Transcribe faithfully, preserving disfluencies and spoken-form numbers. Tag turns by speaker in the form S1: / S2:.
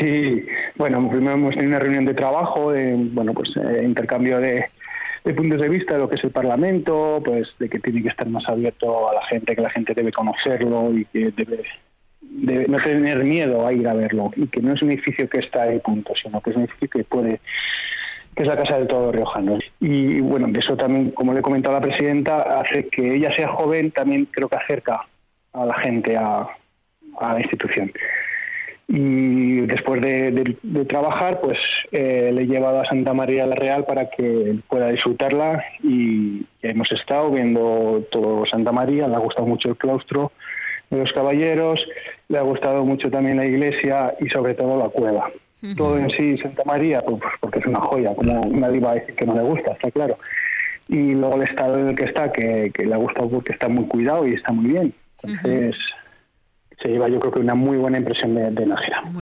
S1: Sí, bueno, primero hemos tenido una reunión de trabajo, de, bueno, pues eh, intercambio de, de puntos de vista de lo que es el Parlamento, pues de que tiene que estar más abierto a la gente, que la gente debe conocerlo y que debe, debe no tener miedo a ir a verlo, y que no es un edificio que está ahí punto, sino que es un edificio que puede, que es la casa de todos los riojanos. Y bueno, eso también, como le he comentado a la presidenta, hace que ella sea joven, también creo que acerca a la gente a, a la institución. Y después de, de, de trabajar, pues eh, le he llevado a Santa María la Real para que pueda disfrutarla, y ya hemos estado viendo todo Santa María. Le ha gustado mucho el claustro de los caballeros, le ha gustado mucho también la iglesia y sobre todo la cueva. Uh-huh. Todo en sí, Santa María, pues porque es una joya, como nadie va a decir que no le gusta, está claro. Y luego el estado en el que está, que, que le ha gustado porque está muy cuidado y está muy bien. Entonces... Uh-huh. Se lleva, yo creo que una muy buena impresión de, de Nájera.